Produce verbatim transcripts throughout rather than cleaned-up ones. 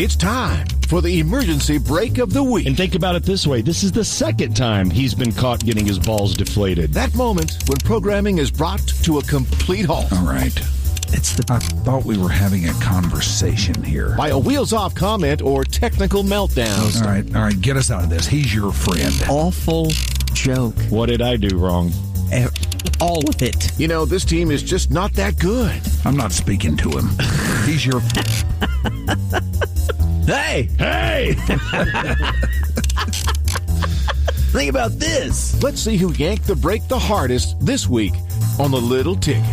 It's time for the emergency break of the week. And think about it this way. This is the second time he's been caught getting his balls deflated. That moment when programming is brought to a complete halt. All right. It's the, I thought we were having a conversation here. By a wheels-off comment or technical meltdown. All right, all right, get us out of this. He's your friend. Awful joke. What did I do wrong? Uh, all of it. You know, this team is just not that good. I'm not speaking to him. He's your... Hey! Hey! Think about this. Let's see who yanked the break the hardest this week on the Little Ticket.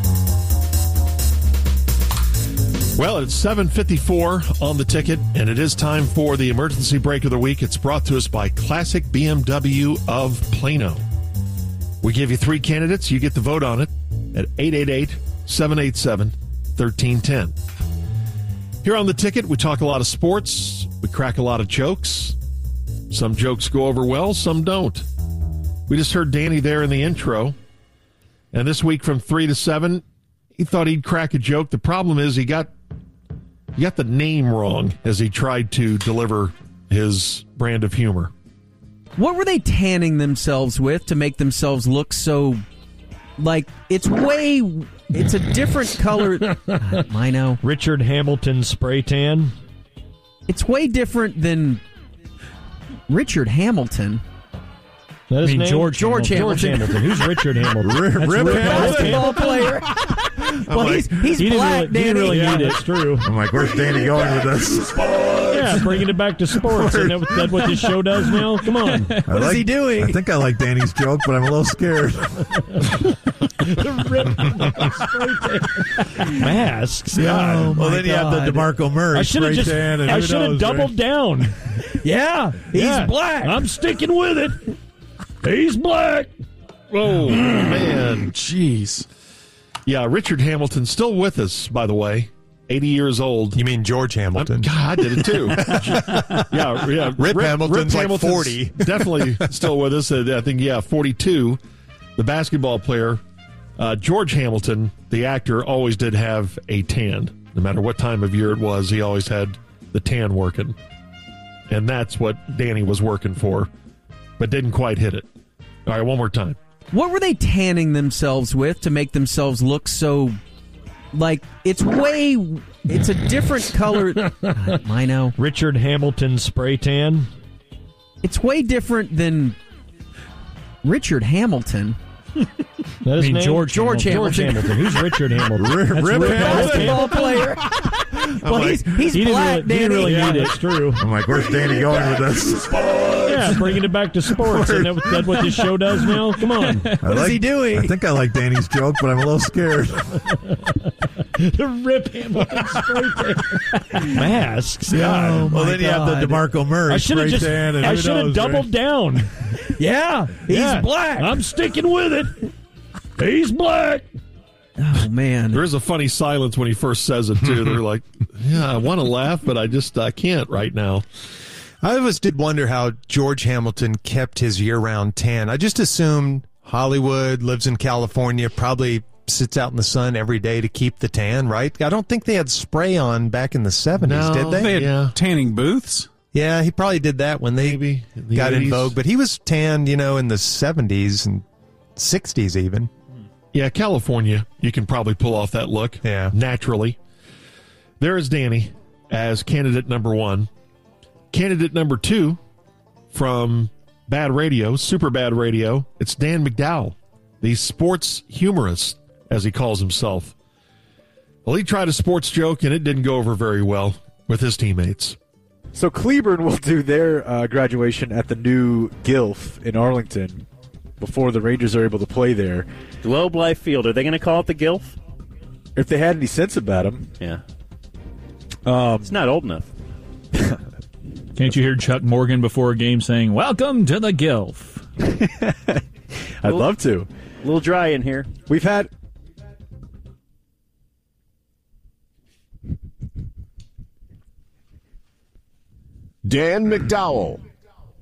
Well, it's seven fifty-four on the ticket, and it is time for the emergency break of the week. It's brought to us by Classic B M W of Plano. We give you three candidates. You get the vote on it at eight eight eight, seven eight seven, one three one zero. Here on the ticket, we talk a lot of sports. We crack a lot of jokes. Some jokes go over well, some don't. We just heard Danny there in the intro. And this week from three to seven, he thought he'd crack a joke. The problem is he got he got the name wrong as he tried to deliver his brand of humor. What were they tanning themselves with to make themselves look so, like, it's way, it's a different color. I know. Richard Hamilton spray tan. It's way different than Richard Hamilton. That is I mean, name? George, George Hamilton. George Hamilton. Who's Richard Hamilton? Rip, That's Rip Rip Basketball player. Well, like, he's, he's he black, didn't really, he didn't really Danny. need it. It's true. I'm like, where's Danny going with this? Yeah, bringing it back to sports. Isn't that what, that what this show does now? Come on. What I is like, he doing? I think I like Danny's joke, but I'm a little scared. Masks. God. Oh, well, my then you have the God. DeMarco Murray I should have spray just. tan, and I who should have knows, doubled right? down. Yeah, he's Yeah. black. I'm sticking with it. He's black. Oh, man. Jeez. Yeah, Richard Hamilton still with us, by the way. eighty years old. You mean George Hamilton? I'm, God, I did it too. yeah, yeah. Rip Hamilton's like forty. Definitely still with us. Uh, I think, yeah, forty-two. The basketball player. Uh, George Hamilton, the actor, always did have a tan. No matter what time of year it was, he always had the tan working. And that's what Danny was working for, but didn't quite hit it. All right, one more time. What were they tanning themselves with to make themselves look so, like, it's way, it's a different color. I know. Richard Hamilton spray tan. It's way different than Richard Hamilton. That is I mean, name? George, George George Hamilton. Hamilton. Who's Richard Hamilton? Rip, That's Rip Rip Basketball Hamilton. player. Well, like, he's, he's He didn't black, really, he Danny. didn't really need it. It's true. I'm like, where's Danny going with this? Yeah, bringing it back to sports. Isn't that, that what this show does now? Come on. I What like, is he doing? I think I like Danny's joke, but I'm a little scared. The Rip Hamilton spray tan. Masks. God. Oh, my well, then you have God. the DeMarco Murray I should have spray just. tan, and I who should have knows, doubled right? down. Yeah, he's Yeah. black. I'm sticking with it. He's black. Oh, man. There is a funny silence when he first says it, too. They're like, yeah, I want to laugh, but I just I can't right now. I always did wonder how George Hamilton kept his year-round tan. I just assumed Hollywood, lives in California, probably sits out in the sun every day to keep the tan, right? I don't think they had spray on back in the seventies, No, did they? They had Yeah. tanning booths. Yeah, he probably did that when they Maybe in the got in eighties. vogue. But he was tanned, you know, in the seventies and sixties even. Yeah, California, you can probably pull off that look Yeah. naturally. There is Danny as candidate number one. Candidate number two from Bad Radio, Super Bad Radio, it's Dan McDowell, the sports humorist, as he calls himself. Well, he tried a sports joke, and it didn't go over very well with his teammates. So Cleburne will do their uh, graduation at the new Gilf in Arlington before the Rangers are able to play there. Globe Life Field. Are they going to call it the Gilf? If they had any sense about them. Yeah. Um, It's not old enough. Can't you hear Chuck Morgan before a game saying, "Welcome to the Gilf"? I'd love to. A little dry in here. We've had... Dan McDowell. Would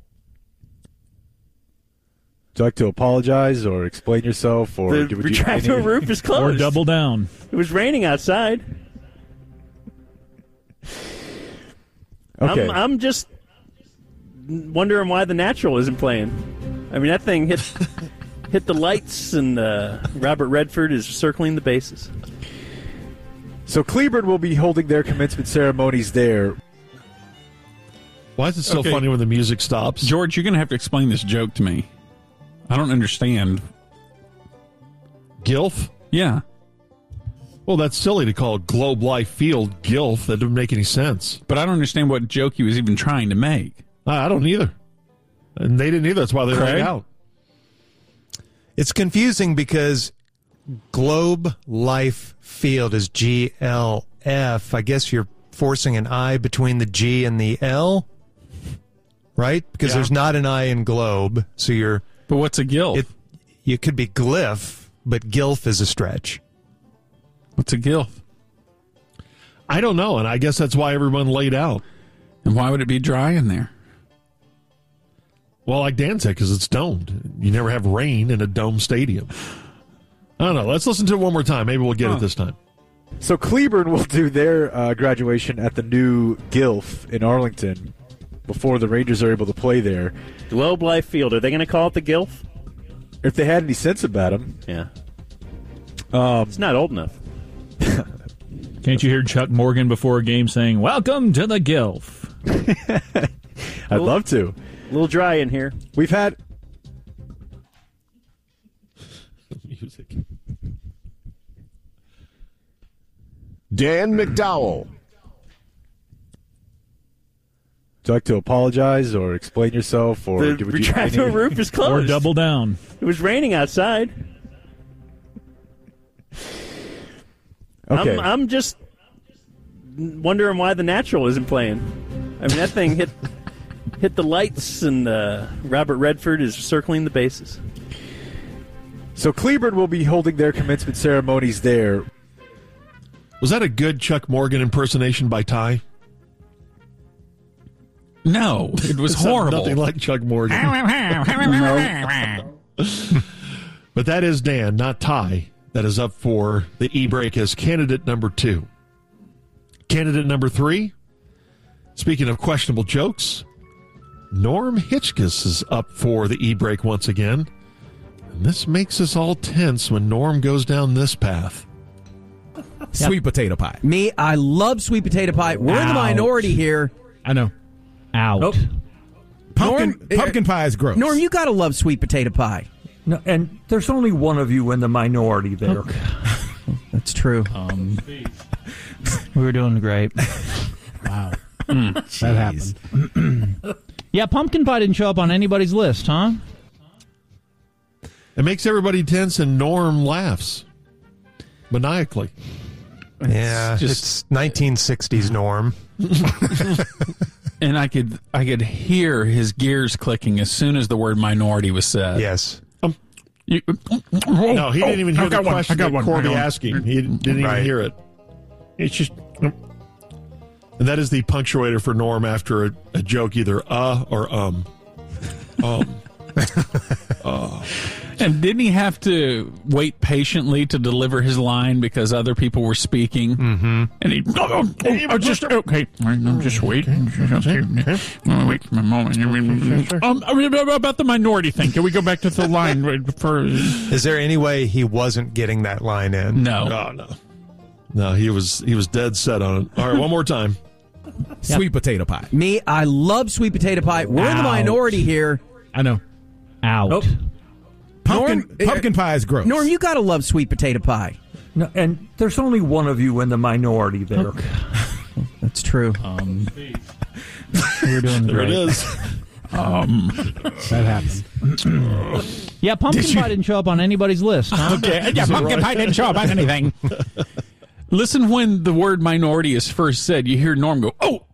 you like to apologize or explain yourself? Or The do- would you- retractable any- roof is closed. Or double down. It was raining outside. Okay. I'm, I'm just wondering why the natural isn't playing. I mean, that thing hit hit the lights, and uh, Robert Redford is circling the bases. So Cleburne will be holding their commencement ceremonies there. Why is it so Okay. funny when the music stops? George, you're going to have to explain this joke to me. I don't understand. Gilf? Yeah. Well, that's silly to call Globe Life Field Gilf. That doesn't make any sense. But I don't understand what joke he was even trying to make. I don't either. And they didn't either. That's why they Craig? laid out. It's confusing because Globe Life Field is G L F. I guess you're forcing an I between the G and the L, right? Because Yeah. there's not an I in Globe, so you're. But what's a gilf? It, you could be glyph, but gilf is a stretch. What's a gilf? I don't know, and I guess that's why everyone laid out. And why would it be dry in there? Well, like Dan said, because it's domed. You never have rain in a domed stadium. I don't know. Let's listen to it one more time. Maybe we'll get Huh. it this time. So Cleburne will do their uh, graduation at the new Gilf in Arlington before the Rangers are able to play there. Globe Life Field. Are they going to call it the Gilf? If they had any sense about them. Yeah. Um, It's not old enough. Can't you hear Chuck Morgan before a game saying, "Welcome to the Gilf"? I'd love to. A little dry in here. We've had Music. Dan McDowell. Would you like to apologize or explain yourself, or The do- would you retractable any- roof is Or closed. double down. It was raining outside. Okay. I'm, I'm just wondering why the natural isn't playing. I mean, that thing hit hit the lights, and uh, Robert Redford is circling the bases. So Cleburne will be holding their commencement ceremonies there. Was that a good Chuck Morgan impersonation by Ty? No, it was It sounded horrible. Nothing like Chuck Morgan. But that is Dan, not Ty, that is up for the E-Break as candidate number two. Candidate number three, speaking of questionable jokes, Norm Hitchkus is up for the E-Break once again. And this makes us all tense when Norm goes down this path. Sweet potato pie. Me, I love sweet potato pie. We're in the Ouch. minority here. I know. Out. Pumpkin Norm, uh, pumpkin pie is gross. Norm, you gotta love sweet potato pie. No, and there's only one of you in the minority there. That's true. Um, we were doing great. Wow. That happened. Yeah, pumpkin pie didn't show up on anybody's list, huh? It makes everybody tense, and Norm laughs maniacally. Yeah, just- it's nineteen sixties Norm. And I could I could hear his gears clicking as soon as the word minority was said. Yes. You, No, he didn't even hear I've the got one. question I got that one. Corby I got one. asked him. He didn't even Right. hear it. It's just... And that is the punctuator for Norm after a, a joke, either uh or um. Um. uh. And didn't he have to wait patiently to deliver his line because other people were speaking? Mm-hmm. And he, oh, oh, oh, I just okay. All right, I'm just waiting. Just wait for a moment. Um, about the minority thing. Can we go back to the line for? Is there any way he wasn't getting that line in? No, No, no, no. He was he was dead set on it. All right, one more time. Sweet potato pie. Me, I love sweet potato pie. We're in the Ouch. minority here. I know. Out. Pumpkin Norm, uh, pumpkin pie is gross. Norm, you gotta love sweet potato pie. No, and there's only one of you in the minority there. That's true. Um, we were doing There great. it is. um, That happened. Yeah, pumpkin pie didn't show up on anybody's list, huh? okay. Yeah, pumpkin pie didn't show up on anything. Listen, when the word minority is first said, you hear Norm go, "Oh,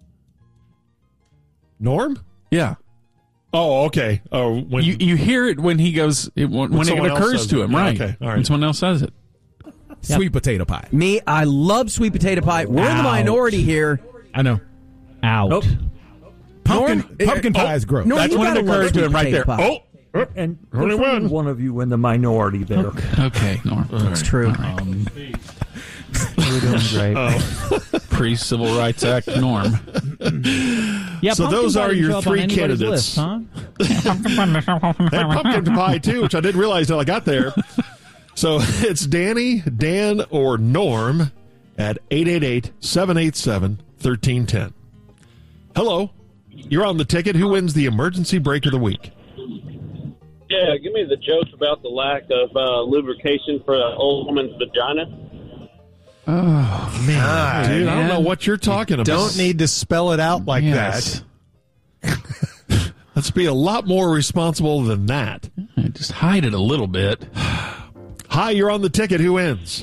Norm? yeah." Oh, okay. Oh, when You you hear it when he goes it, when, when it someone else occurs says to it. him, Yeah, right? okay, all right. When someone else says it. Sweet potato pie. Me, I love sweet potato pie. We're in the Ouch. minority here. I know. Out. Pumpkin Norm, uh, pumpkin pie is gross. Norm, That's you when it gotta love occurs to sweet him right potato there. pie. Oh, And Only there's only one. one of you in the minority there. okay, Norm. That's true. Um, we were doing great. oh. Pre-Civil Rights Act Norm. Yeah, so pumpkin those pie are didn't show your up on three anybody's candidates. list, huh? They had pumpkin pie, too, which I didn't realize till I got there. So it's Danny, Dan, or Norm at eight eight eight, seven eight seven, one three one zero. Hello. You're on the ticket. Who wins the emergency break of the week? Yeah, give me the joke about the lack of uh, lubrication for an old woman's vagina. Oh, man. Dude, I don't know what you're talking about. Don't need to spell it out like Yes. that. Let's be a lot more responsible than that. Just hide it a little bit. Hi, you're on the ticket. Who wins?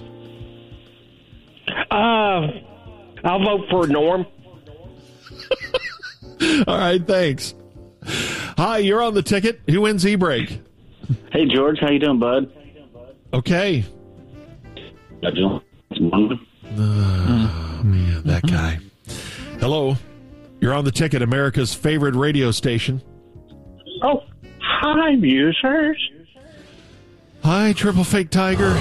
Uh, I'll vote for Norm. All right, thanks. Hi, you're on the ticket. Who wins E-Break? Hey, George. How you doing, bud? Okay. Uh, Oh, man, that guy. Hello. You're on the ticket, America's favorite radio station. Oh, hi, users. Hi, Triple Fake Tiger.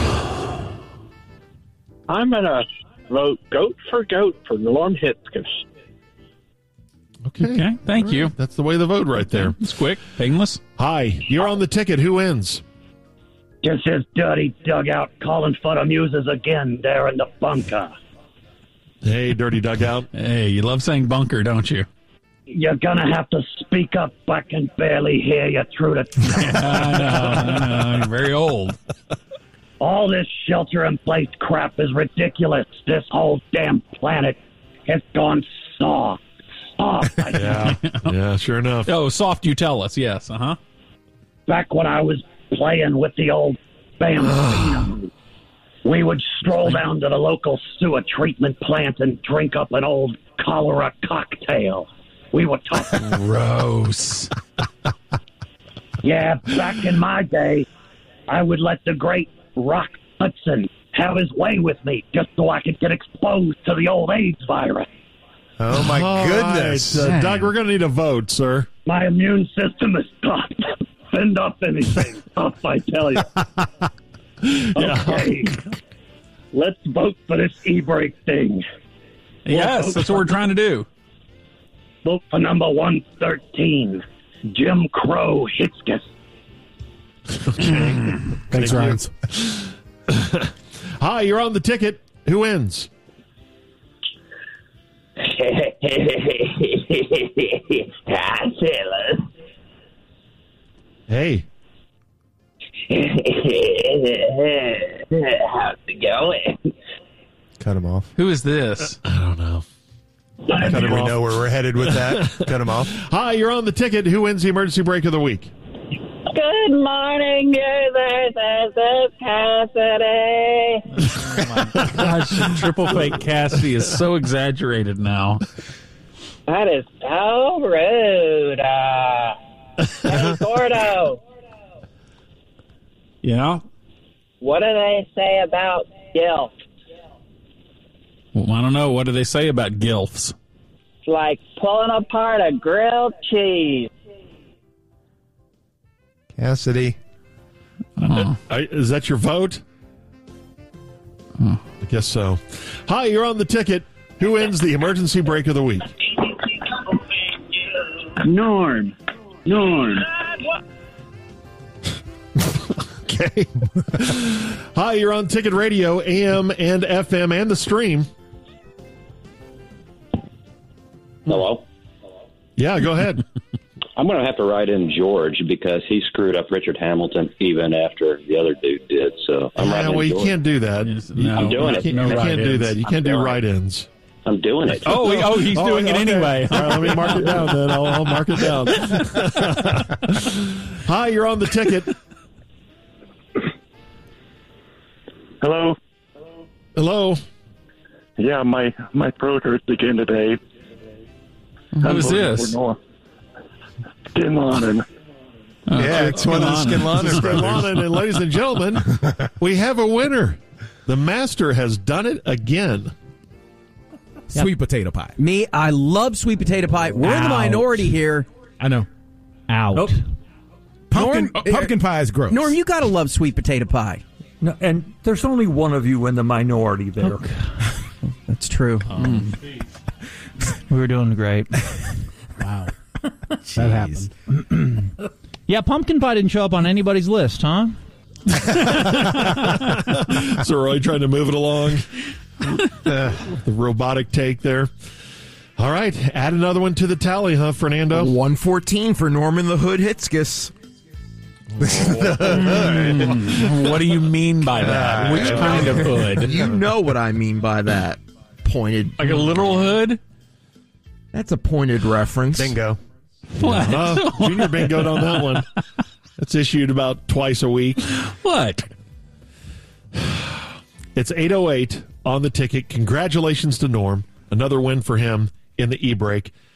I'm going to vote goat for goat for Norm Hitzkus. Okay. Okay, thank you. That's the way to vote right there. It's quick, painless. Hi, you're on the ticket. Who wins? Just his dirty dugout calling for the muses again there in the bunker. Hey, Dirty Dugout. Hey, you love saying bunker, don't you? You're gonna have to speak up. I can barely hear you through the... I know, I know. You're very old. All this shelter-in-place crap is ridiculous. This whole damn planet has gone soft. Soft. Yeah, yeah, sure enough. Oh, soft you tell us, yes, uh-huh. Back when I was playing with the old Bambino, we would stroll down to the local sewer treatment plant and drink up an old cholera cocktail. We were talking. Gross. Yeah, back in my day, I would let the great Rock Hudson have his way with me just so I could get exposed to the old AIDS virus. Oh, my All goodness. right, uh, Doug, we're going to need a vote, sir. My immune system is tough. Send up anything tough, I tell you. Okay. Let's vote for this e-break thing. Yes, We'll that's what we're trying to do. Vote for number one thirteen, Jim Crow Hitzkus. Okay. Thanks, Ryan. Hi, you're on the ticket. Who wins? Hi, sailors. Hey. How's it going? Cut him off. Who is this? I don't know. I Cut think him we off. know where we're headed with that. Cut him off. Hi, you're on the ticket. Who wins the emergency break of the week? Good morning, users. This is Cassidy. Oh my gosh, Triple Fake Cassidy is so exaggerated now. That is so rude. Uh, hey, Gordo, Yeah? what do they say about guilt? Well, I don't know. What do they say about gilfs? It's like pulling apart a grilled cheese. Cassidy. Oh. I- Is that your vote? I guess so. Hi, you're on the ticket. Who wins the emergency break of the week? Norm. Norm. Okay. Hi, you're on Ticket Radio, A M and F M, and the stream. Hello? Yeah, go ahead. I'm going to have to write in George because he screwed up Richard Hamilton even after the other dude did. So I'm Yeah, writing well, in you George. can't do that. You- I'm doing you it. Can't, No you can't do write-ins. that. You I'm can't do doing it. write-ins. I'm doing it. Oh, he- oh, he's doing it okay. anyway. All right, let me mark it down then. I'll, I'll mark it down. Hi, you're on the ticket. Hello? Hello? Yeah, my, my throat hurts again today. Who is this? Skin Lannen. Yeah, it's one of the Skin Lannen Skin brothers. Lannen, and ladies and gentlemen, we have a winner. The master has done it again. Sweet potato pie. Me, I love sweet potato pie. We're in the Ouch. minority here. I know. Out. Nope. Pumpkin, Norm, uh, pumpkin pie is gross. Norm, you gotta love sweet potato pie. No, and there's only one of you in the minority there. That's true. Um, we were doing great. Wow. That happened. Yeah, pumpkin pie didn't show up on anybody's list, huh? So Roy trying to move it along. Uh, the robotic take there. All right, add another one to the tally, huh, Fernando? one fourteen for Norman the Hood Hitzkiss. Mm, what do you mean by that? Which kind of hood? You know what I mean by that. Pointed. Like a literal hood? That's a pointed reference. Bingo. What? Uh, junior bingoed on that one. That's issued about twice a week. What? It's eight oh eight on the ticket. Congratulations to Norm. Another win for him in the e-break.